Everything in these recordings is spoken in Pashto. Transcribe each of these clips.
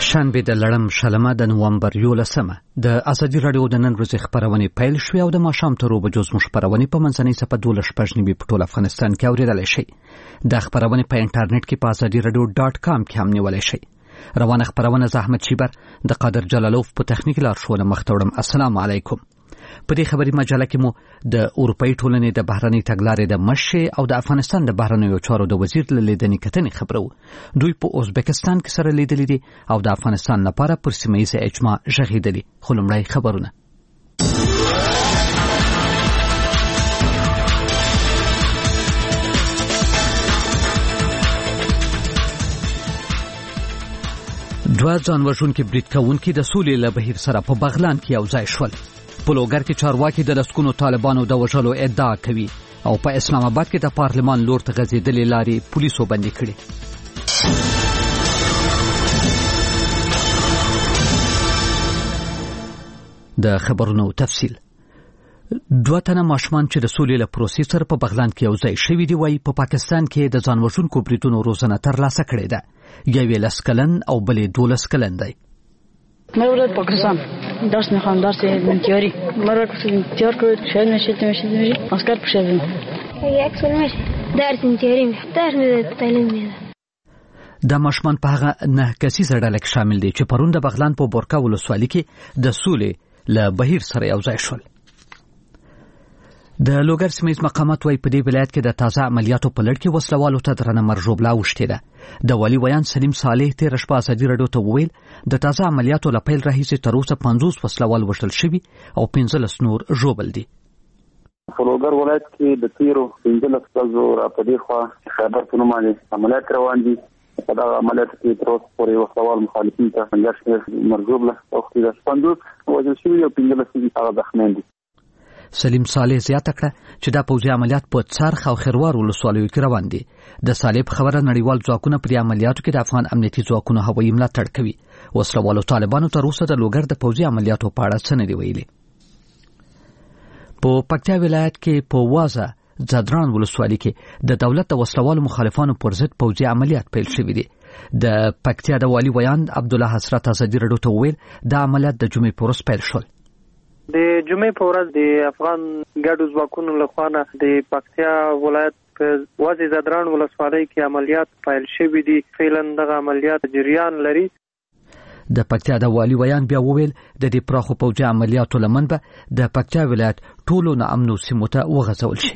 شنبه د لړم شلمه د نومبر 11 د ازادي رادیو د نن ورځې خبرونه پیل شوې او د ماښام تر 2 بجو زموږ خبرونه په منځنۍ صفه 12 په ټول افغانستان کې اوریدل شي. د خبرونه په انټرنیټ کې په azadiradio.com کې هم نیولای شي. روانه خبرونه زحمت شیبر د قادر جلالوف په تخنیک لارښوونه مختوړم. السلام علیکم. په دې خبري مجله کې مو د اروپאי ټولنې د بهرنۍ تګلارې د مشر او د افغانستان د بهرنیو چارو د وزیر له لیدنې کتنې خبرو. دوی په ازبکستان کې سره لیدلې دي او د افغانستان لپاره پر سیمه ییزه اجماع ژغېدلې. خو لومړی خبرونه. دوه ځانوژونکي برید کوونکي د سولې له بهیر سره په بغلان کې یو ځای شول. په لوګر کې چارواکي د لسکونو طالبانو د وژلو ادعا کوي او په اسلام آباد کې د پارلمان لور ته غځېدلې لارې پولیسو بندي کړې. د خبرونو تفصیل. دوه تنه ماشومان چې د سولې له پروسې سره په بغلان کې یو ځای شوي دي وایي په پاکستان کې د ځانوژونکو بریدونو روزنه ترلاسه کړې ده. یوې 10 کلن او بلې 12 کلن دی. من ولد پاکستان درس میخوام، درس امتیاری. مرا امتیار کرد، شاید میشه عسکر بشه. یک سال میشه درس امتیاری میخوام، درس میده تعلیم میده. د ماشومان په هغه 9 کسیزه ډله کې شامل دي چې پرون د بغلان په بورکا ولسوالۍ کې د سولې له بهیر سره یو ځای شول. د لوګر سیمه ییز مقامات وايي په دې ولایت کې د تازه عملیاتو په لړ کې وسلوالو ته درنه مرجوبلا وشتې ده. د والی ویان سلیم صالح تیر شپه ازادي رادیو ته وویل د تازه عملیاتو له پیل راهیسې تر اوسه 50 وسلوال وژل شوي او 15 نور ژوبل دي. په لوګر ولایت کې د تیرو 15 ورځو راپدې خوا خبر په نوم باندې عملیات روان دي. په دا عملیات کې تر اوسه پورې وسلوال مخالفین ته مرجوبلا او 50 وژل شوي او 15 هغه زخمیان دي. سلیم صالح زیاته کړه چې دا پوځي عملیات په څرخ او خروار ولسوالیو کې روان دي. د صالح خبره نړیوال ځواکونه په عملیاتو کې د افغان امنیتي ځواکونو هوایي ملاتړ کوي. وسلوالو طالبانو تر اوسه د لوګر د پوځي عملیاتو په اړه څه نه دی ویلي. په پکتیا ولایت کې په وازه زدران ولسوالۍ کې د دولت د وسلوالو مخالفانو پر ضد پوځي عملیات پیل شوي دي. د پکتیا د والی ویان عبدالله حسرت ازادي رادیو ته وویل د عملیات د جمعې په ورځ پیل شول. د جمعې په ورځ د افغان ګډو ځواکونو لخوا د پکتیا ولایت په وازه زدران ولسوالۍ کې عملیات پیل شوي دي. فعلا دغه عملیات جریان لري. د پکتیا د والی ویان بیا وویل د دې پراخو پوځي عملیاتو لمن به د پکتیا ولایت ټولو ناامنو سیمو ته وغځول شي.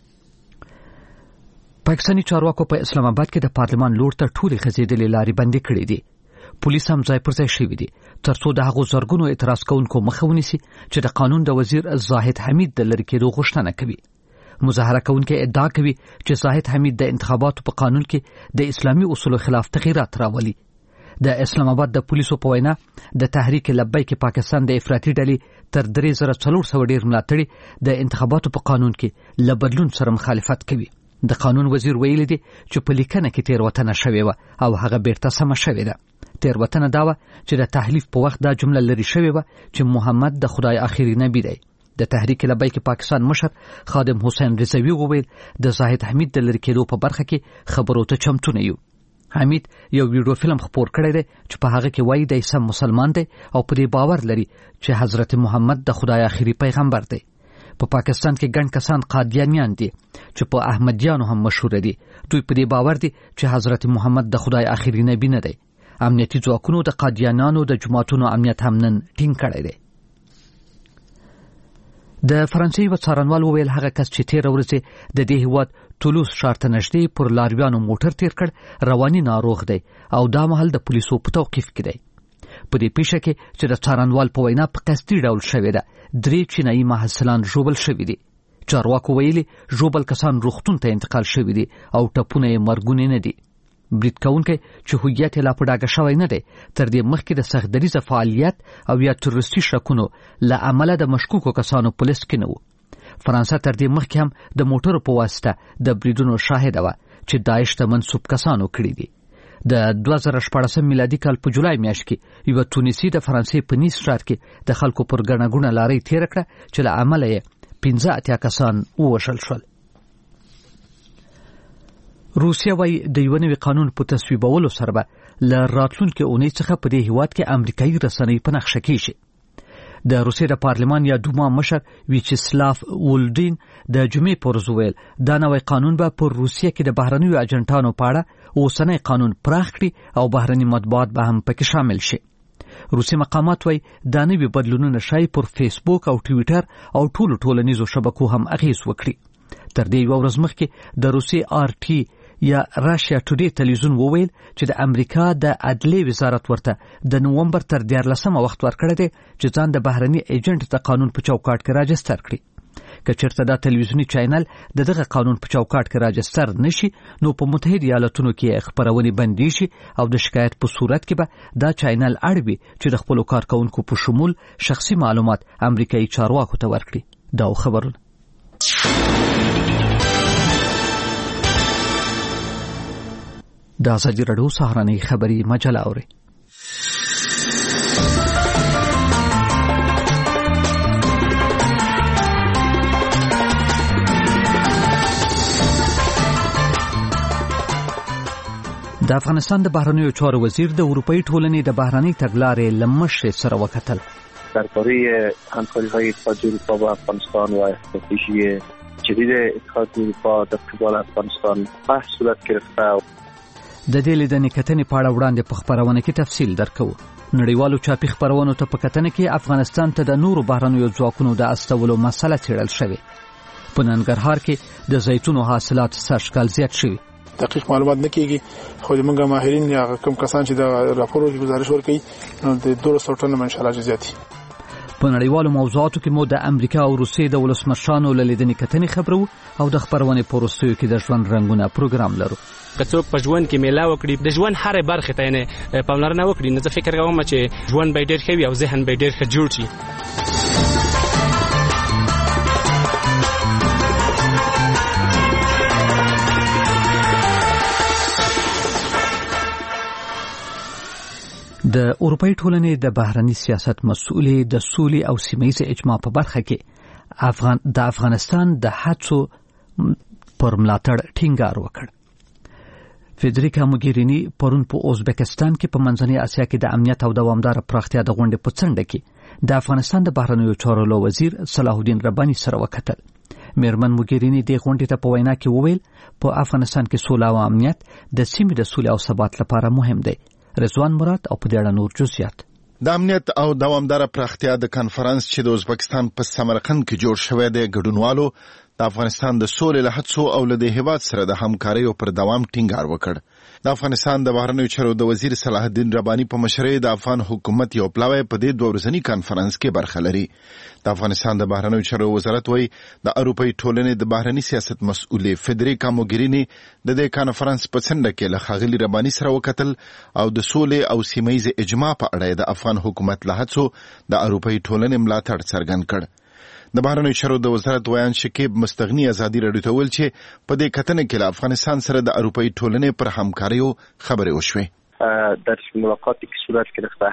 پاکستاني چارواکو په اسلام آباد کې د پارلمان لور ته ټولې غځېدلې لارې بندي کړې دي. پولیس هم ځای پر ځای شوي دي ترڅو د هغو زرګونو اعتراض کوونکو مخه ونیسي چې د قانون د وزیر زاهد حمید د لرې کېدو غوښتنه کوي. مظاهره کوونکي ادعا کوي چې زاهد حمید د انتخاباتو په قانون کې د اسلامي اصولو خلاف تغییرات راولي. د اسلام آباد د پولیسو په وینا د تحریک لبیک پاکستان د افراطي ډلې تر 3400 ډیر ملاتړي د انتخاباتو په قانون کې له بدلون سره مخالفت کوي. د قانون وزیر ویلي دي چې په لیکنه کې تیروتنه شوې و او هغه بیرته سمه شوې ده. تیروتنه دا و چې د تحلیف په وخت دا جمله لري شوې و چې محمد د خدای آخري نبی دی. د تحریک لبیک پاکستان مشر خادم حسین رضوی وویل د زاهد حمید د لرې کېدو په برخه کې خبرو ته چمتو نه یو. حمید یو ویډیو فلم خپور کړی دی چې په هغه کې وایي د سم مسلمان دی او په دې باور لري چې حضرت محمد د خدای آخري پیغمبر دی. په پاکستان کې ګڼ کسان قادیانیان دي چې په احمدیانو هم مشهور دي. دوی په دې باور دي چې حضرت محمد د خدای آخري نبی نه دی. امنیتي ځواکونو د قادیانانو د جماعتونو امنیت هم نن ټینګ کړی دی. د فرانسې یو څارنوال وویل هغه کس چې تیر ورځ د دې هیواد تولوس ښار ته نږدې پر لارویانو موټر تیر کړ رواني ناروغ دی او دا مهال د پولیسو په توقیف کې دی. په دې پیښه کې چې د څارنوال په وینا په قصدي ډول شوې ده 3 چینایي محصلان ژوبل شوي دي. چارواکو ویلي ژوبل کسان روغتون ته انتقال شوي دي او ټپونه یې مرګونې نه دي. برید کوونکی چې هویت یې لا په ډاګه شوی نه دی تر دې مخکې د سختدریزه فعالیت او یا تروریستي شکونو له امله د مشکوکو کسانو په لیست کې نه و. فرانسه تر دې مخکې هم د موټرو په واسطه د بریدونو شاهده وه چې داعش ته منسوب کسانو کړي دي. د 2014 میلادي کال په جولای میاشت کې یو تونسي د فرانسې په نیس ښار کې د خلکو پر ګڼه ګوڼه لارۍ تېره کړه چې له امله یې 15 کسان ووژل شول. روسیا وايي د یو نوي قانون په تصویبولو سره به له راتلونکي اونۍ څخه په دې هیواد کې امریکایي رسنۍ په نقشه کېږي. د روسیې د پارلمان یا دوما مشر ویچسلاف وولډین د جمعې پر ورځ ویل دا نوی قانون به پر روسیه کې د بهرنیو اجنټانو په اړه اوسنی قانون پراخ کړي او بهرني مطبوعات به هم پکې شامل شي. روسي مقامات وايي دا نوي بدلونونه شای پر فیسبوک او ټویټر او ټولو ټولنیزو شبکو هم اغیز وکړي. تر دې یو ورځ مخکې د روسي RT یا راشیا ټوډے ټلویزیون وویل چې د امریکا د عدلیې وزارت ورته د نوومبر تر 14 وخت ورکړی دی چې ځان د بهرني ایجنټ د قانون په چوکاټ کې راجستر کړي. که چېرته دا ټلویزیونی چینل دغه قانون په چوکاټ کې راجستر نشي نو په متحده ایالاتونو کې خبرونه بندي شي او د شکایت په صورت کې به دا چینل اړوي چې د خپل کارکونکو په شمول شخصي معلومات امریکایي چارواکو ته ورکړي. دا خبرونه د ازادي راډیو سهارنۍ خبري مجله اوري. د افغانستان د بهرنیو چارو وزیر د اروپאי ټولنې د بهرني تګلارې لمشر سره وکتل. درباره همکاری‌های اتحادیه اروپا با افغانستان و استراتژی جدید اتحادیه اروپا در قبال افغانستان بحث صورت گرفته. د دې لیدنې کتنې په اړه وړاندې په خبرونه کې تفصیل درکو. نړیوالو چاپی خبرونو ته په کتنه کې افغانستان ته د نورو بهرنیو ځواکونو د استولو مسله څېړل شوې. په ننګرهار کې د زیتونو حاصلات سږکال زیات شوي. دقیق معلومات نه کیږي خو موږ ماهرین یا کوم کسان چې د راپورو کې گزارش ورکړي نو د 200 ټن ان شاء الله زیاتی. په نړیوالو موضوعاتو کې مو د امریکا او روسیې د ولسمشرانو له لیدنې کتنې خبرو او د خبرونې په وروستیو کې د ژوند رنګونه پروګرام لرو. که څوک په ژوند کې میله وکړي د ژوند هره برخه ته نه پاملرنه وکړي نو زه فکر کوم چې ژوند به ډېر ښه وي او ذهن به ډېر ښه جوړ شي. د اروپאי ټولنې د بهرني سیاست مسؤلې د سولې او سیمه‌ییز اجماع په برخه کې د افغانستان د هڅو پر ملاتړ ټینګار وکړ. فدریکا موګیرینی پرون په ازبکستان کې په منځنۍ اسیا کې د امنیت او دوامدار پراختیا د غونډې په څنډه کې د افغانستان د بهرنیو چارو وزیر صلاح الدین رباني سره وکتل. میرمن موګیرینی د غونډې ته په وینا کې وویل په افغانستان کې سوله او امنیت د سیمې د سولې او ثبات لپاره مهم دی. رضوان مراد او په دې اړه نور جزئیات. د امنیت او دوامدار پراختیا د کانفرنس چې د ازبکستان په سمرقند کې جوړ شوی دی ګډونوالو د افغانستان د سولې له هڅو او له هیواد سره د همکارۍ پر دوام ټینګار وکړ. د افغانستان د بهرنیو چارو د وزیر صلاح الدین رباني په مشرۍ د افغان حکومت یو پلاوی په دې 2 ورځني کانفرنس کې برخه لري. د افغانستان د بهرنیو چارو وزارت وایي د اروپאי ټولنې د بهرني سیاست مسؤلې فدریکا موګیرینی د دې کانفرنس په څنډه کې له ښاغلي رباني سره وکتل او د سولې او سیمه‌ییز اجماع په اړه د افغان حکومت له هڅو د اروپאי ټولنې ملاتړ څرګند کړ. د بهرنیو چارو د وزارت ویان شکیب مستغنی ازادي راډیو ته ویل چې په دې کتنه کې له افغانستان سره د اروپאי ټولنې پر همکاریو خبرې وشوې. در ملاقاتی که صورت گرفته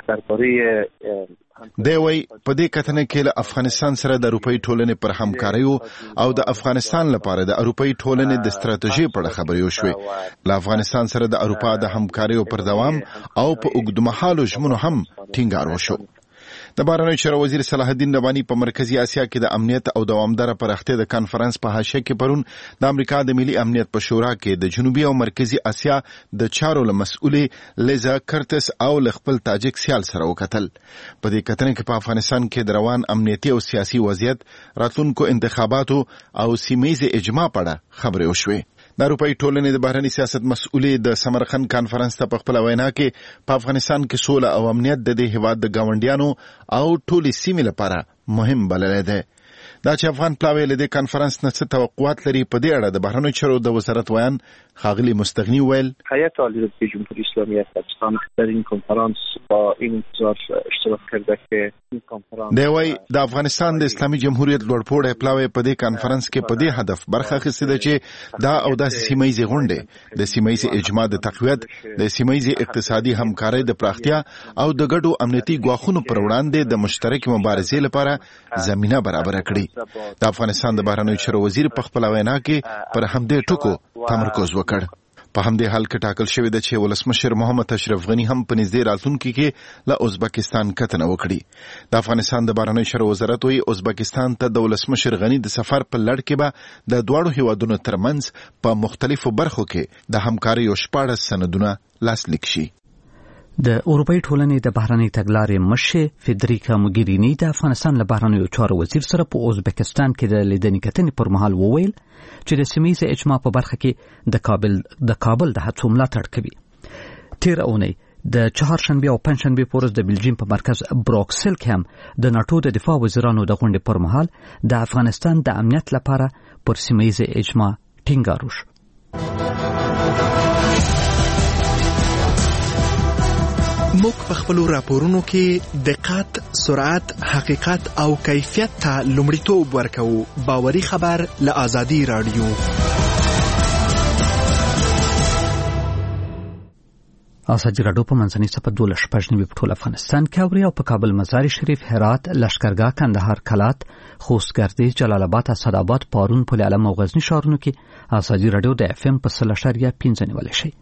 درباره دی وی په دې کتنه کې له افغانستان سره د اروپאי ټولنې پر همکاریو او د افغانستان لپاره د اروپאי ټولنې د ستراتیژي په اړه خبرې وشوې. له افغانستان سره د اروپا د همکاریو پر دوام او په اوږدمهالو ژمنو هم ټینګار وشو. د بهرنیو چارو وزیر صلاح الدین رباني په مرکزی اسیا کې د امنیت او دوامدار پراختیا د کانفرنس په حاشیه کې پرون د امریکا د ملي امنیت په شورا کې د جنوبي او مرکزی اسیا د چارو له مسؤلې لیزا کرتس او خپل تاجک سیال سره وکتل. په دې کتنه کې په افغانستان کې د روان امنیتي او سیاسي وضعیت، راتلونکو انتخاباتو او سیمه‌ییز اجماع په اړه خبرې وشوې. د اروپאי ټولنې د بهرني سیاست مسؤلې د سمرقند کانفرنس ته په خپل وینا کې په افغانستان کې سوله او امنیت د دې هیواد د ګاونډیانو او ټولې سیمې لپاره مهم بللی دی. دا چې افغان پلاوی له دې کانفرنس نه څه توقعات لري په دې اړه د بهرنیو چارو د وزارت ویان ښاغلي مستغنی ویل هیئت عالی رتبه جمهوری اسلامی افغانستان در این کنفرانس با این انتظار اشتراک کرده که این کنفرانس دی وی د افغانستان د اسلامي جمهوریت لوړپوړی پلاوی په دې کانفرنس کې په دې هدف برخه اخیستې ده چې دا او داسې سیمه‌ییزې غونډې د سیمه‌ییز اجماع د تقویت، د سیمه‌ییز اقتصادي همکارۍ د پراختیا او د ګډو امنیتي ګواښونو پر وړاندې د مشترکې مبارزې لپاره زمینه برابره کړي. د افغانستان د بهرنیو چارو وزیر په خپل وینا کې پر همدې ټکو تمرکز وکړ. په همدې حال کې ټاکل شوی دی چې ولسمشر محمد اشرف غنی هم په نږدې راتلونکي کې له ازبکستان کتنه وکړي. د افغانستان د بهرنیو چارو وزارت وايي ازبکستان ته د ولسمشر غنی د سفر په لړ کې به د دواړو هیوادونو ترمنځ په مختلفو برخو کې د همکارۍ 14 سندونه لاسلیک شي. د اروپאי ټولنې د بهرنۍ تګلارې مشر فدریکا موګرینی د افغانستان له بهرنیو چارو وزیر سره په ازبکستان کې د لیدنې کتنې پر مهال وویل چې د سیمه ییز اجماع په برخه کې د کابل د هڅو ملاتړ کوي. تیر اونۍ د چهارشنبه او پنځشنبه په ورځ د بلجیم په مرکز بروکسل کې هم د ناتو د دفاع وزیرانو د غونډې پر مهال د افغانستان د امنیت لپاره پر سیمه ییز اجماع ټینګار وشو. موږ په خپل راپورونو کې دقت، سرعت، حقیقت او کیفیت ته لومړیتوب ورکوو. باوري خبر له آزادي رادیو. آزادي رادیو په منځنۍ صفحه 12 په ټول افغانستان کې اوري او په کابل، مزار شریف، هرات، لشکرګاه، کندهار، کلات، خوست، ګردیز، جلال آباد، اسداباد، پارون، پل علم او غزنی ښارونو کې آزادي رادیو د FM په 0.5 نیول شي.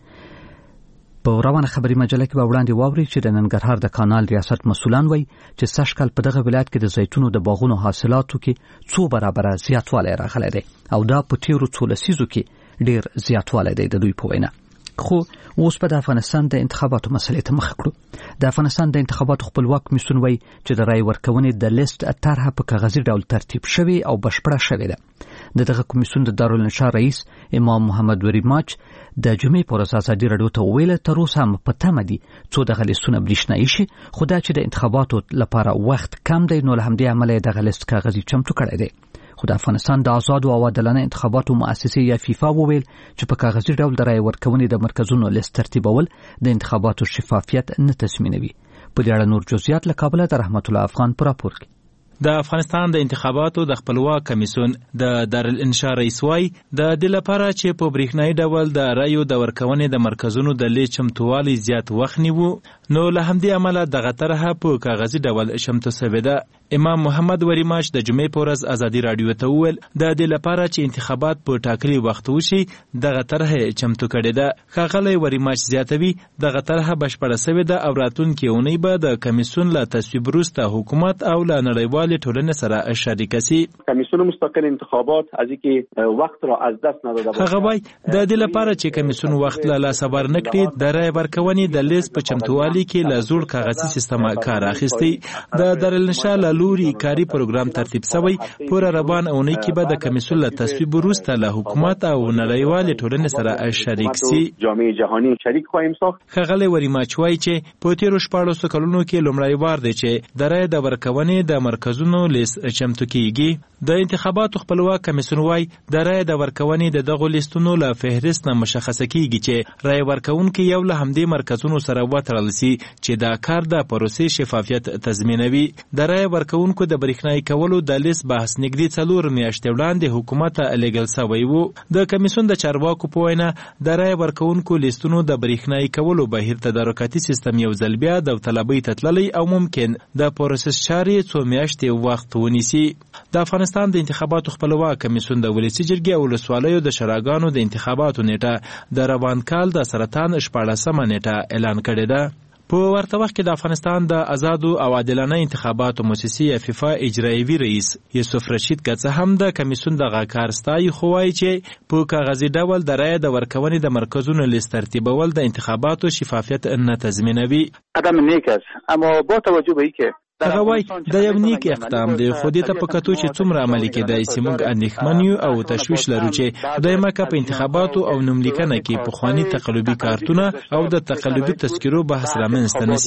په روانه خبري مجله کې به وړاندې واوري چې د ننګرهار د کانال ریاست مسولان وایي چې سږکال په دغه ولایت کې د زیتونو د باغونو حاصلاتو کې 2 برابره زیاتوالی راغلی دی او دا په تیرو 2 لسیزو کې ډیر زیاتوالی دی د دوی په وینا. خو اوس په د افغانستان د انتخاباتو مسلې ته مخ کړو. د افغانستان د انتخاباتو خپلواک کمیسیون وایي چې د رای ورکونې د لیست طرحه په کاغذي ډول ترتیب شوی او بشپړه شوې ده. دغه کمیسیون د دارالانشا رئیس امام محمد وریماچ د جمعې پر ورځ آزادي رادیو ته ویل تر اوسه هم په تمه دي څو دغه لیستونه بریښنایي شي، خو دا چې د انتخاباتو لپاره وخت کم دی نو له همدې امله دغه لیست کاغذي چمتو کړی دی. خو د افغانستان د آزادو او عادلانه انتخاباتو مؤسسې یا فیفا وویل چې په کاغذي ډول د رای ورکونې د مرکزونو لیست ترتیبول د انتخاباتو شفافیت نه تضمینوي. په دې اړه نور جزئیات له کابل د رحمت الله افغان پر راپور کې. د افغانستان د انتخاباتو د خپلواک کمیسیون د دارالانشا رئیس وايي د دې لپاره چې په بریښنایي ډول د رایو د ورکونې د مرکزونو د لیست چمتووالي زیات وخت نیو نو له همدې امله دغه طرحه په کاغذي ډول چمتو شوې ده. امام محمد وریماچ د جمعې په ورځ آزادي رادیو ته وویل د دې لپاره چې انتخابات په ټاکلي وخت وشي دغه طرحه چمتو کړې ده. ښاغلی وریماچ زیاتوي دغه طرحه بشپړه شوې ده او راتلونکې اونۍ به د کمیسیون له تصویب وروسته حکومت او له نړیوالې ټولنې سره شریکه شي. کمیسیون مستقل انتخابات از اینکه وخت را از دست نداده باشه. هغه وایي د دې لپاره چې کمیسیون وخت له لاسه ورنه کړي د رای ورکونې د لیست په چمتووالي کې له زوړ کاغذي سیستم کار اخیستی. د دارالانشا له لوري کاری پروګرام ترتیب شوی پور روان اونۍ کې به د کمیسیون له تصویب وروسته له حکومت او نړیوالې ټولنې سره شریک شي. جامعه جهانی شریک خواهیم ساخت. ښاغلی وریماچ وایي چې په تیرو 14 کلونو کې لومړی وار دی چې د رای د ورکونې د مرکزونو لیست چمتو کیږي. د انتخاباتو خپلواک کمیسیون وایي د رای د ورکونې د دغو لیستونو له فهرست نه مشخصه کیږي چې رای ورکونکي یو له همدې مرکزونو سره وتړل شي چې دا کار د پروسې شفافیت تضمینوي. د رای ورکونکو د بریښنایي کولو د لیست بحث نږدې 4 میاشتې وړاندې حکومت ته لیږل شوی و. د کمیسیون د چارواکو په وینا د رای ورکونکو لیستونو د بریښنایي کولو بهیر تدارکاتي سیستم یو ځل بیا داوطلبۍ ته تللی او ممکن د پروسس چارې 2 میاشتې وخت ونیسي. د افغانستان د انتخاباتو خپلواک کمیسیون د ولسي جرګې او ولسوالیو د شوراګانو د انتخاباتو نیټه د روان کال د سرطان 14مه نیټه اعلان کړې ده. په ورته وخت کې د افغانستان د آزادو او عادلانه انتخاباتو مؤسسې فیفا اجرایوي رئیس یوسف رشید که څه هم د کمیسیون دغه کار ستایي خو وایي چې په کاغذي ډول د رای د ورکونې د مرکزونو لیست ترتیبول د انتخاباتو شفافیت نه تضمینوي. قدم نیک است اما با توجه به اینکه هغه وایي د یو نیک اقدام دی خو دې ته په کتو چې څومره عملي کېدای شي موږ اندېښمن یو او تشویش لرو چې خدای مکه په انتخاباتو او نوملیکنه کې پخواني تقلبي کارتونه او د تقلبي تذکرو بحث رامنځته نه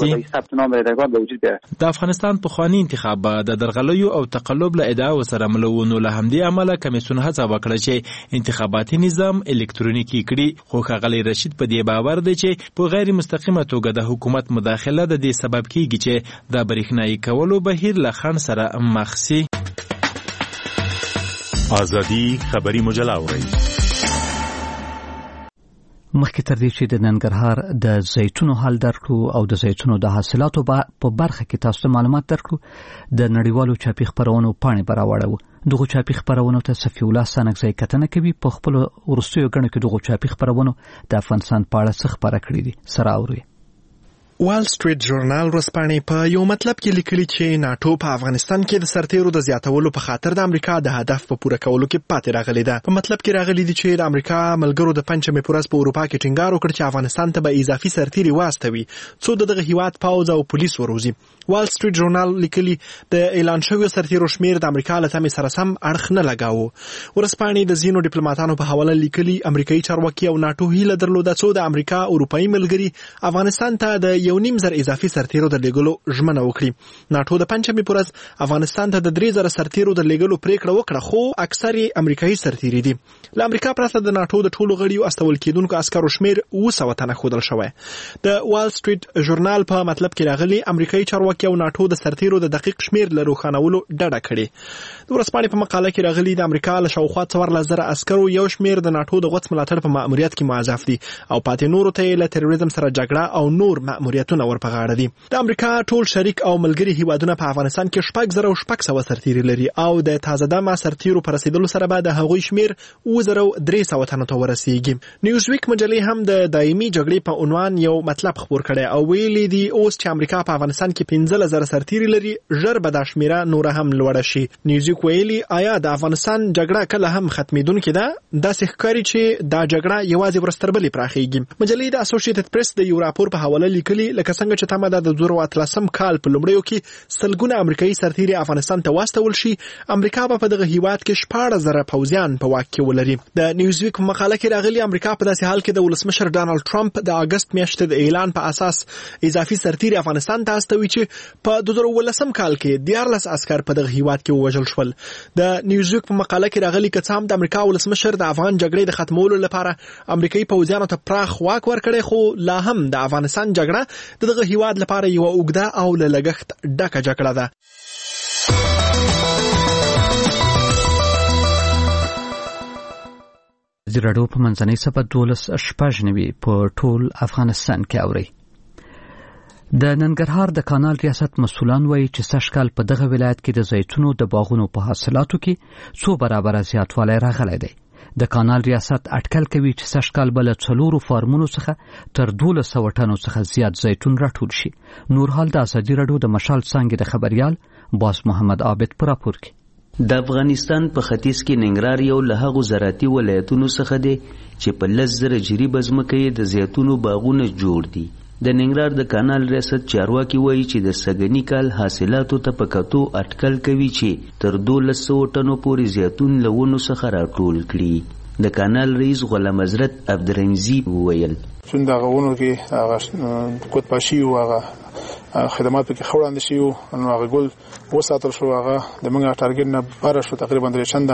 شي. د افغانستان پخواني انتخابات د درغلیو او تقلب له ادعاو سره ملونو له همدې امله کمیسیون هڅه وکړه چې انتخاباتي نظام الکترونیکي کړي. خو ښاغلی رشید په دې باور دی چې په غیر مستقیمه توګه د حکومت مداخله د دې سبب کیږي چې د بریښنایي کولو بهیر له خنډ سره مخ شي. آزادي خبري مجله اورئ. مخکې تر دې چې د ننګرهار د زیتونو حال درکړو او د زیتونو د حاصلاتو په برخه کې تاسو ته معلومات درکړو د نړیوالو چاپي خبرونو پاڼې براوړو دغه چاپی خبرونو ته صفی الله سانکزی کتنه کوي. په خپل ورستیو غنه کې دغه چاپی خبرونو د افغانستان په اړه څه خبره کړې دي. سره اوري. وال سټریټ ژورنال ورځپاڼې په یو مطلب کې لیکلي چې ناتو په افغانستان کې د سرتیرو د زیاتولو په خاطر د امریکا د هدف په پوره کولو کې پاتې راغلي ده. په مطلب کې راغلي دي چې د امریکا ملګرو د پنځمې پورز په اروپا کې ټینګار وکړ چې افغانستان ته به اضافي سرتیري واستوي څو دغه هیواد پاوځ او پولیس وروزي. وال سټریټ ژورنال لیکلي د اعلان شویو سرتیرو شمیر د امریکا له تمې سره سم اړخ نه لګاوه. ورځپاڼې د ځینو ډیپلوماټانو په حواله لیکلي امریکایي چارواکي او ناتو هیله درلوده څو د امریکا اروپایي ملګري افغانستان ته د 1.5 اضافي سرتیرو د لېګلو ژمنه وکړي. ناتو د پنځمې پورز افغانستان ته د 3000 سرتیرو د لېګلو پریکړه وکړه خو اکثر امریکایي سرتیري دي. له امریکا پرته د ناتو د ټولو غړیو استول کېدونکو عسکرو شمیر 200 تنه ښودل شوی. د وال سټریټ ژورنال په مطلب کې راغلي امریکایي چارواکي او ناتو د سرتیرو د دقیق شمیر له روښانولو ډډه کړې. د ورځپاڼې په مقاله کې راغلي د امریکا له شاوخوا 14,000 عسکرو یو شمیر د ناتو د غوڅ ملاتړ په ماموریت کې موظف دي او پاتې نورو ته له تروریزم سره جګړه او نور ماموریتونه ورپغاړه دي. د امریکا ټول شریک او ملګري هیوادونه په افغانستان کې 6,600 سرتیري لري او د تازه دمه سرتیرو پر رسیدلو سره به د هغوی شمیر 2,300 تنو ته ورسیږي. نیوزویک مجلې هم د دایمي جګړې په عنوان یو مطلب خبر کړي او ویلي دي اوس چې امریکا په افغانستان کې 15,000 سرتیري لري ژر به د شمیره نور هم لوړه شي. نیوزویک ویلي آیا د افغانستان جګړه کله هم ختمېدونکې ده؟ داسې ښکاري چې دا جګړه یوازې ورستربلې پراخیږي. مجلې د اسوسییټډ پریس د یو راپور په حواله لیکلي لکه څنګه چې تمه ده د 2013 کال په لومړیو کې سلګونه امریکایي سرتیري افغانستان ته واستول شي. امریکا په دغه هیواد کې 14,000 پوځیان په واک کې ولري. د نیوزویک مقاله کې راغلي امریکا په داسې حال کې د ولسمشر ډانلډ ټرمپ د اگست میاشتې د اعلان په اساس اضافي سرتیري افغانستان ته استوي چې په 2019 کال کې 14 عسكر په دغه هیواد کې ووژل شول. د نیوزویک په مقاله کې راغلي که څه هم د امریکا ولسمشر د افغان جګړې د ختمولو لپاره امریکایي پوځیانو ته پراخ واک ورکړي خو لا هم د افغانستان جګړه دغه هیواد لپاره یو اوږده او له لګښت ډکه جګړه ده. زیراډو په منځنۍ سبا 12 په ټول افغانستان کې اوري. د ننګرهار د کانال ریاست مسولان وایي چې سږکال په دغه ولایت کې د زیتونو د باغونو په حاصلاتو کې 100 برابره زیاتوالی راغلی دی. د کانال ریاست اټکل کوي چې سږکال به له 4 فارمونو څخه تر 1200 ټنو څخه زیات زیتون راټول شي. نور حال د ازادي راډیو د مشال څانګې د خبريال باس محمد عابد پر راپور کې. د افغانستان په ختیځ کې ننګرهار یو له هغو زراعتي ولایتونو څخه دی چې په 10,000 جریبه ځمکه یې د زیتونو باغونه جوړ دي. د ننګرهار د کانال ریاست چارواکي وایي چې د سږني کال حاصلاتو ته په کتو اټکل کوي چې تر 1200 ټنو پورې زیتون له ونو څخه راټول کړي. د کانال رئیس غلام حضرت عبدالرنزي وویل چې دا غوونو کې هغه کوټ پاشي او هغه خدمات کې خوړاندې شي نو هغه ګل وساتل شو. هغه د موږ ټارګټ نه بار شو تقریبا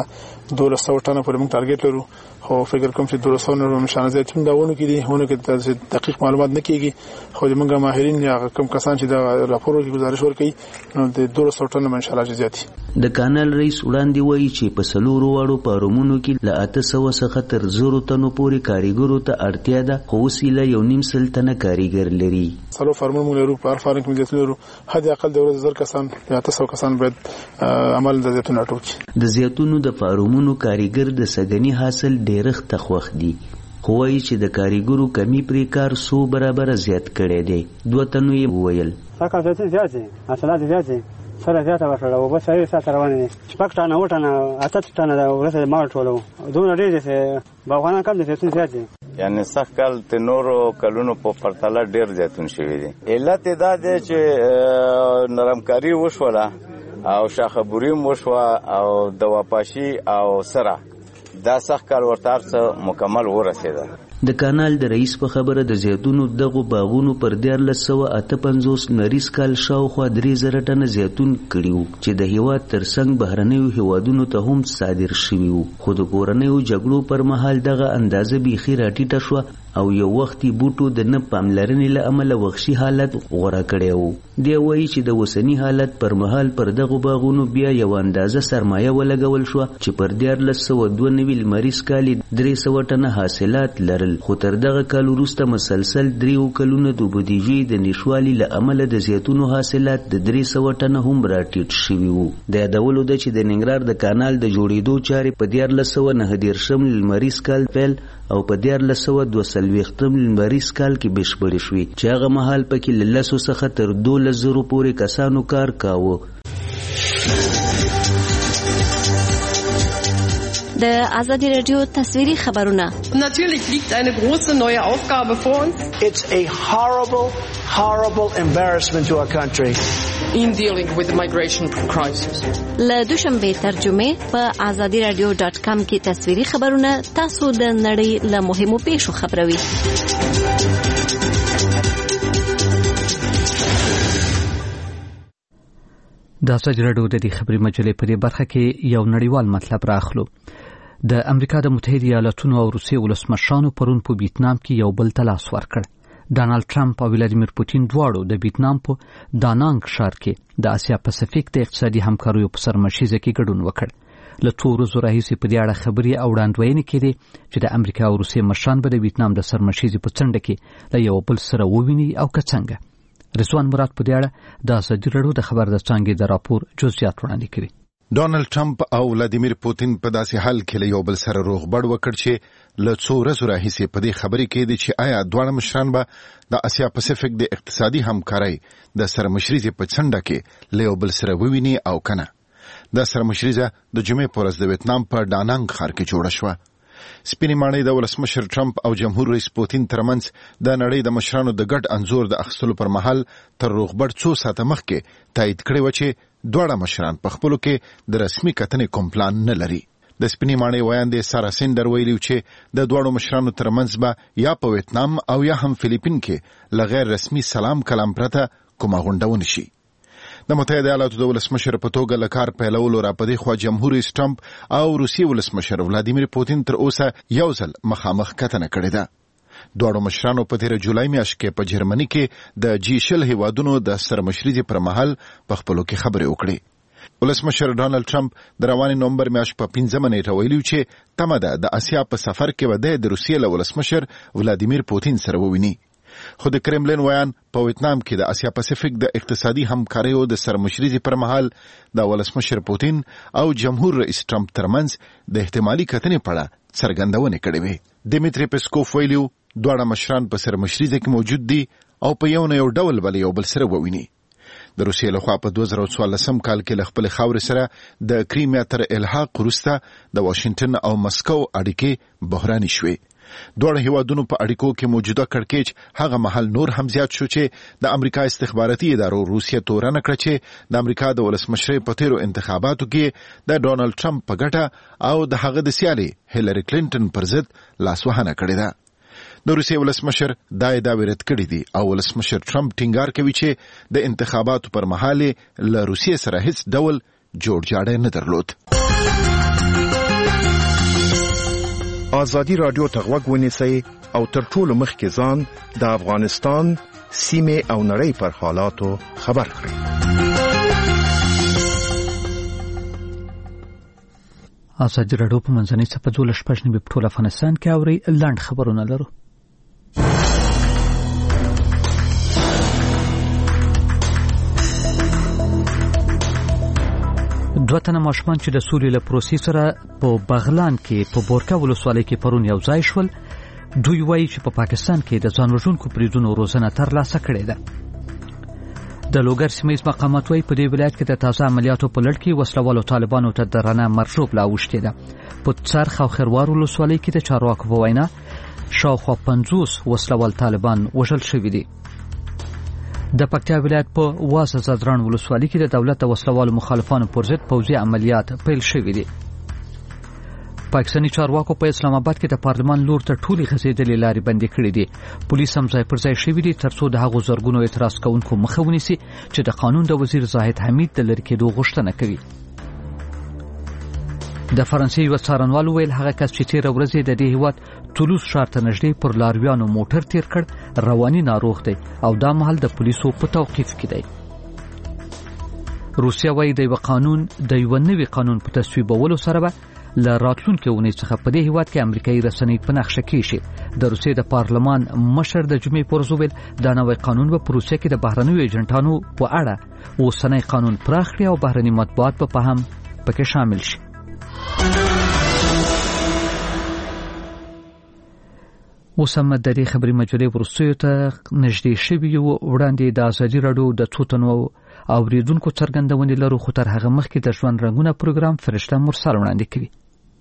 200 ټنه پورې موږ ټارګټ لرو خو فکر کوم چې 200 نه نشانه زیتون دا ونه کې دي ونه کې دقیق معلومات نه کیږي خو موږ ماهرین یا کوم کسان چې دا راپور کې گزارش ورکړي نو د 200 ټنه ان شاء الله زیاتی. د کانال رئیس وړاندې وایي چې په سلورو واړو پارومونو کې له 800 څخه تر 0 ټنو پورې کاریګرو ته اړتیا ده خو وسیله 1.5 ټنه کاریګر لري. سلو فارمونو لرو په فارم کې زیتون لرو حد اقل د ورځ 1000 کسان یا 800 کسان باید عمل د زیتون راټول کړي. د زیتونو د فارمونو کاریګر د سګنی حاصل ډیرخ تخوخ دي خو وایي چې د کاریګرو کمی پرې کار 100 برابر زیات کړي دي. 2 تنو یې وویل ساکه زیات زیات حاصلات زیات سره زیاته وشړه او بس یې سات روان دي. شپږ ټانه وټانه 8 ټانه د ورسره ما ټولو دونه ډېر دي باغوانان کم دي زیتون زیات دي. یعنی سخت کال ته نورو کلونو په پرتله ډیر زیتون شوی دي. علت دا دی چې نرمکاری وشوله او شاخبوریم وشوه او دواپاشي او سره دا سخت کال ورته مکمل ورسېده. د کانال د رئیس په خبره د زیتونو دغه باغونو پر 1458 نریس کال شاوخوا 3000 ټنه زیتون کړیو چې د هیواد ترڅنګ بهرنیو هیوادونو ته هم صادر شوی وو خو د کورنیو جګړو پر مهال دغه اندازه بیخي راټیټه شو او یو وختي بوټو د نه پاملرنې له امله وحشي حالت غوره کړی وو. دی وایي چې د وسنی حالت پر مهال پر دغه باغونو بیا یو اندازه سرمایه ولګول شو چې پر 1492 نوي لمریز کال 300 ټنه حاصلات لرل، خو تر دغه کال وروسته مسلسل 3 کلونه د بودیجې د نشوالي له امله د زیتونو حاصلات د 300 ټنه هم راټیټ شوي وو. د یادولو ده چې د ننګرهار د کانال د جوړېدو چارې په 1409 لمریز کال پیل او په 1442 لمریز کال کې بشپړې شوې، چې هغه مهال پکې له 10 څخه تر 12,000 پورې کسانو کار کاوه. د آزادی رادیو تصویری خبرونه. Natürlich liegt eine große neue Aufgabe vor uns. It's a horrible embarrassment to our country. In dealing with the migration crisis. له دوشنبه ترجمه په azadiradio.com کې تصویری خبرونه تاسو د نړۍ له مهمو پیښو خبروي. د آزادی رادیو د دې خبري مجلې په دې برخه کې یو نړیوال مطلب راخلو. د امریکا د متحده ایالاتونو او روسیې ولسمشرانو پرون په ویتنام کې یو بل ته لاس ورکړ. ډانلډ ټرمپ او ولادیمیر پوتین دواړو د ویتنام په دانانګ ښار کې د آسیا پاسفیک د اقتصادي همکاریو په سرمشیزه کې ګډون وکړ. له څو ورځو راهیسې په دې اړه خبرې او وړاندوینې کېدې چې د امریکا او روسیې مشران به د ویتنام د سرمشیزې په څنډه کې له یو بل سره وویني او که څنګه. رضوان مراد په دې اړه د آزادي رادیو د خبر د څانګې د راپور جزئیات وړاندې کوي. ډونالد ټرمپ او ولادیمیر پوتین په داسې حال کې له یو بل سره روغبړ وکړ چې له څو ورځو راهیسې په دې خبرې کې دي چې آیا دواړه مشران به د آسیا پاسفیک د اقتصادي همکارۍ د سرمشریزې په څنډه کې له یو بل سره وویني او کنه. د سرمشریزه د جمعې په ورځ د ویتنام په دانانګ ښار کې جوړه شوه. سپینې ماڼۍ د ولسمشر ټرمپ او جمهور رئیس پوتین ترمنځ د نړۍ د مشرانو د ګډ انزور د اخیستلو پر مهال تر روغبړ څو ساعته مخکې تایید کړی و چې دواړه مشران په خپلو کې د رسمي کتنې کوم پلان نه لري. د سپینې ماڼۍ ویاندې سارا سینډر ویلي چې د دواړو مشرانو ترمنځ به یا په ویتنام او یا هم فلیپین کې له غیر رسمي سلام کلام پرته کومه غونډه ونه شي. د متحده ایالاتو د ولسمشر په توګه له کار پیلولو راپدې خوا جمهور رئیس ټرمپ او روسي ولسمشر ولادیمیر پوتین تر اوسه یو ځل مخامخ کتنه کړې ده. دواړو مشرانو په تیر جولای میاشت کې په جرمني کې د G20 هیوادونو د سرمشریزې پر مهال په خپلو کې خبرې وکړې. ولسمشر ډانلډ ټرمپ د روانې نومبر میاشت په 15 نیټه ویلي چې تمه ده د اسیا په سفر کې به د روسیې له ولسمشر ولادیمیر پوتین سره وویني. خو د کرملین ویان په ویتنام کې د آسیا پاسفیک د اقتصادي همکاریو د سرمشریزې پر مهال د ولسمشر پوتین او جمهور رئیس ټرمپ ترمنځ د احتمالي کتنې په اړه څرګندونې کړې وې. دیمیتری پیسکوف ویلي دواړه مشران په سرمشریزه کې موجود دي او په یو نه یو ډول بل یو بل سره وویني. د روسیې لخوا په 2014 کال کې له خپل خاورې سره د کریمیا تر الحاق وروسته د واشنگټن او مسکو اړیکې بحراني شوې. دواړه هیوادونو په اړیکو کې موجوده کړکېچ هغه مهال نور هم زیات شو چې د امریکا استخباراتي ادارو روسیې تورنه کړه چې د امریکا د ولسمشرۍ په تیرو انتخاباتو کې د ډونالډ ټرمپ په ګټه او د هغه د سیالي هیلری کلینټن پر ضد لاسوهنه کړې ده. د روسیې ولسمشر دا ادعاوې رد کړې دي او ولسمشر ټرمپ ټینګار کوي چې د انتخاباتو پر مهال له روسیې سره هیڅ ډول جوړجاړی نه درلود. آزادی رادیو ته غوږ ونیسئ او تر ټولو مخکې ځان د افغانستان سیمې او نړۍ پر حالاتو خبر کړئ. آزادی رادیو په منځنۍ صفحه 12 په ټول افغانستان کې اوري لاند خبرونه لرو. دوه تنه ماشومان چې د سولې له پروسې سره په بغلان کې په بورکا ولسوالۍ کې پرون یو ځای شول. دوی وایي چې په پاکستان کې د ځان وژونکو بریدونو روزنه ترلاسه کړې ده. د لوګر سیمه ییز مقامات وایي په دې ولایت کې د تازه عملیاتو په لړ کې وسلوالو طالبانو ته درنه مرجوب لاوښتې ده. په څرخ او خروار ولسوالۍ کې د چارواکو په وینا شاوخوا 50 وسلوال طالبان وژل شوي دي. د پکتیا ولایت په واسه زادران ولسوالۍ کې د دولت د وسلوالو مخالفانو پر ضد پوځي عملیات پیل شوي دي. پاکستاني چارواکو په اسلام آباد کې د پارلمان لور ته ټولې غځېدلې لارې بندې کړې دي. پولیس هم ځای پر ځای شوي دي ترڅو د هغو زرګونو اعتراض کوونکو مخه ونیسي چې د قانون د وزیر زاهد حمید د لرې کېدو غوښتنه کوي. د فرانسې یو څارنوال ویل هغه کس چې تیر ورځ د دې هیواد تولوز ښار ته نږدې پر لارویانو موټر تیر کړ رواني ناروغ دی او دا مهال د پولیسو په توقیف کې دی. روسیا وايي د یو نوي قانون په تصویبولو سره به ل راتلونکو ونې څخه په دې هیواد کې امریکایي رسنۍ په نقشه کې شي. د روسیې د پارلمان مشر د جمعې پر ورځ ویل دا نوې قانون په روسیې کې د بهرنیو ایجنټانو په اړه اوسنۍ قانون پراخ کړي او بهرني مطبوعات په هم پکې شامل شي. وسم د دې خبري مجلې ورسوي ته نږدې شوی وړاندې د ازادي راډیو د څوتنو اوریدونکو څرګندونې لرو خو تر هغه مخکې د ژوند رنگونه پروګرام فرشته مرسل وړاندې کوي.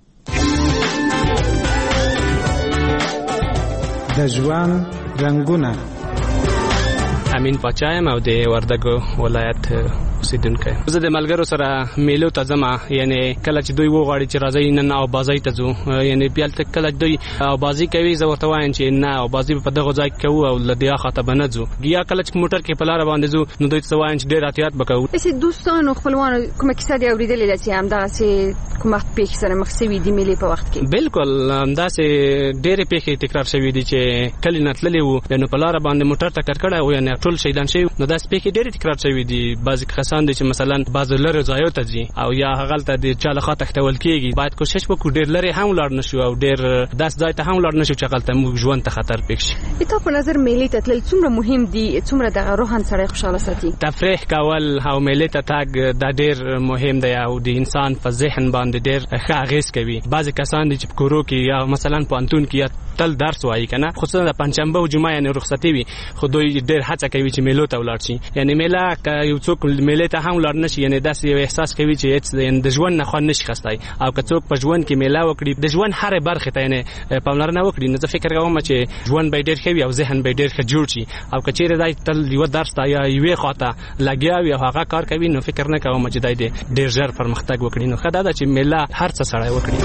د ژوند رنگونه امین پاچایم او د وردګو ولایت اوسیدونکی. زه د ملګرو سره میلو ته ځم، یعنی کله چې دوی وغواړي چې راځي نن او بازۍ ته ځو، یعنی بیا کله دوی او بازۍ کوي زه ورته وایم چې نه او بازۍ په دغه ځای کې کوو او لدیا خاطر بنه ځو. یا کله چې موټر کې په لار باندې ځو نو دوی ته وایم چې ډېر احتیاط وکړو. اسی دوستانو خپلوانو کومه کیسه دی اوریدلې چې هم دغه سي کومه پیښه سره مخ شوی دی میلې په وخت کې؟ بالکل همداسې ډېرې پیښې تکرار شوې دي چې کله نتللې وو نو په لار باندې موټر ټکر کړی او یعنی ټول شهیدان شوي. نو داسې پیښې ډېرې تکرار شوې دي. بعضې کسان دي چې مثلا بعض لرې ځایو ته ځي او یا هغه ته د چا لخوا تښتول کېږي. باید کوشش وکړو ډېر لرې هم ولاړ نشو او ډېر داسې ځای ته هم ولاړ نشو چې هغلته موږ ژوند ته خطر پېښ شي. تا په نظر میلې ته تلل څومره مهم دي، څومره دغه روحاً سړی خوشحاله ساتي؟ تفریح کول او میلې ته تګ دا ډېر مهم دی او د انسان په ذهن باندې ډېر ښه اغېز کوي. بعضې کسان دي چې په کورو کې یا مثلا پوهنتون کې یا تل درس وایي که نه، خصوصا د پنجشنبه او جمعه یعنې رخصتي وي، خو دوی ډېر هڅه کوي چې میلو ته ولاړ شي. یعنې میله که یو څوک میلې ته هم ولاړ نه شي یعنې داسې یو احساس کوي چې هېڅ د ژوند نه خوند نه شي خستی. او که څوک په ژوند کې میله وکړي د ژوند هرې برخې ته یعنې پاملرنه وکړي نو زه فکر کوم چې ژوند به یې ډېر ښه وي او ذهن به یې ډېر ښه جوړ شي. او که چېرې دی تل یوه درس ته یا یوې خوا ته لګیا وي او هغه کار کوي نو فکر نه کوم چې دی د ډېر ژر پرمختګ وکړي. نو ښه دا ده چې میله هر څه سړی وکړي.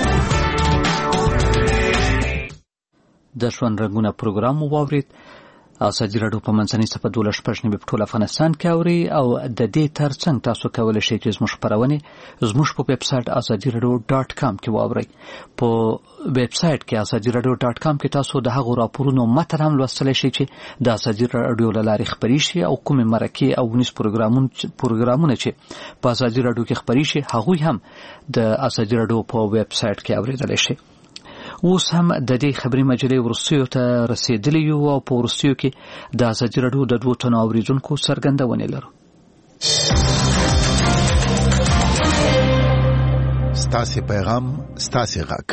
د ژوند رنګونه پروګرام مو واورید. ازادي راډیو په منځنۍ صفحه 12 په ټول افغانستان کې اوري او د دې ترڅنګ تاسو کولی شئ چې زموږ خبرونه زموږ په ویب سټ azadiradio.com کې واورئ. په ویب سټ کې azadiradio.com کې تاسو د هغو راپورونو متن هم لوستلی شئ چې د ازادي راډیو له لارې خپرې شي او کومې مرکې او ونیز پروګرامونه چې په ازادي راډیو کې خپرې شي هغوی هم د ازادي راډیو په ویب سټ کې اوریدلی شئ. اوس هم د دې خبري مجلې ورسیو ته رسیدلی یو او په ورسیو کې د ازادي راډیو د دوه تنو اوریدونکو څرګندونې لرو. ستاسو پیغام ستاسو غږ.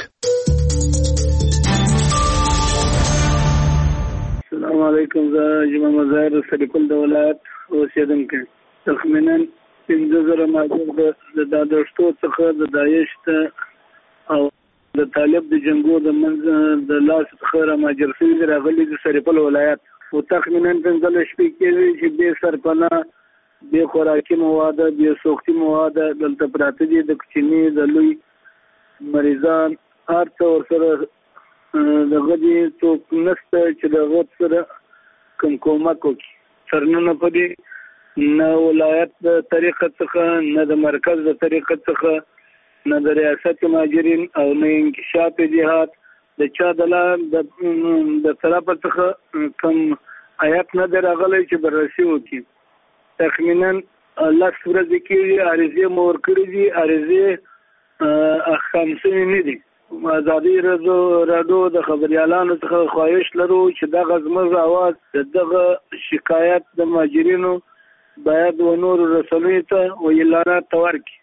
السلام علیکم. زه جمعه مظاهر سرکل د ولایت اوسیدونکی. تخمینا 15,000 ماجر د داشتو څخه د داعش او د طالب د جنگو د منځ د لاس څخه را ماجر شوي راغلي د سرپل ولایت او تخمینا 15 شپې کېږي چې به سرپناه به خوراکي مواد به سوختي مواد دلته پراته دي. د کوچني د لوی مریضان هر څه ورسره دغه دي څوک نشته چې دغه سره کوم کومک وکړي. سرنونه په دې نه ولایت د طریقه څخه نه د مرکز د طریقه څخه نه د ریاست ماجرین او نه انکشاف جهاد د چا د طرفه څخه کوم آیات نه درغلی چې بررسي وکړي. تخمینا لس ورځې کېږي عریضې مو ورکړي دي، عریضې خمسونې نه دي. ازادي راډیو د خبریالانو څخه خواهش لرو چې دغه زموږ اواز دغه شکایت د ماجرینو باید و نور رسنیو ته ویلارات ورکړي.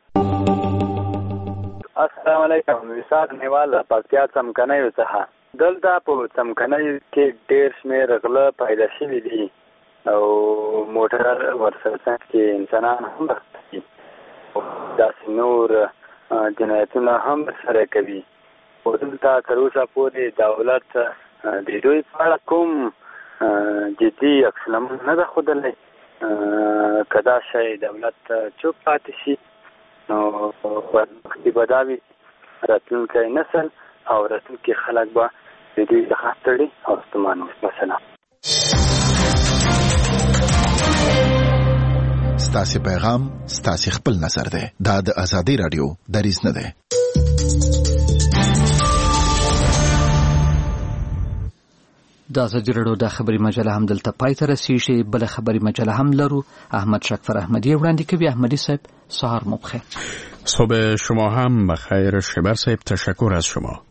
السلام علیکم. وسات نیواله پکتیا څمکنیو څخه. دلته په څمکنیو کې ډېر شمېر غله پیدا شوي دي او موټر ورسره کې انسانان هم دي. داسې نور جنایتونه هم سره کوي. او دلته تر اوسه پورې دولت د دوی په اړه کوم جدي عکس العمل نه ده ښودلی. که دا شی دولت چوپ پاتې شي نو بدبختي به دا وي راتلونکی نسل او راتلونکي خلک به د دوی څخه ستړي او ستومان وي. مثلا ستاسو پیغام ستاسو خپل نظر دی. دا د ازادي راډیو دریځ نه دی. د ازادي راډیو د خبري مجله هم دلته پای ته رسیږي. بل خبري مجله هم لرو. احمد شکفر احمدی وړاندې کوي. احمدی صاحب سهار مو بخیر. صبح شما هم بخیر. شبر صاحب تشکر از شما.